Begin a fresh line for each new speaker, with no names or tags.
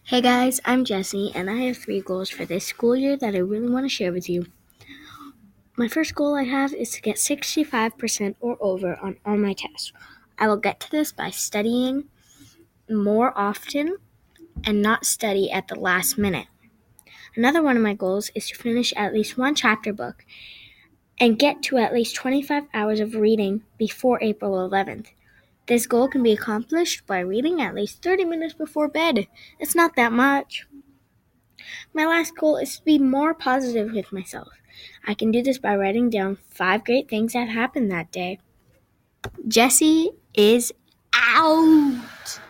Hey guys, I'm Jesse, and I have 3 goals for this school year that I really want to share with you. My first goal I have is to get 65% or over on all my tests. I will get to this by studying more often and not study at the last minute. Another one of my goals is to finish at least one chapter book and get to at least 25 hours of reading before April 11th. This goal can be accomplished by reading at least 30 minutes before bed. It's not that much. My last goal is to be more positive with myself. I can do this by writing down 5 great things that happened that day. Jesse is out.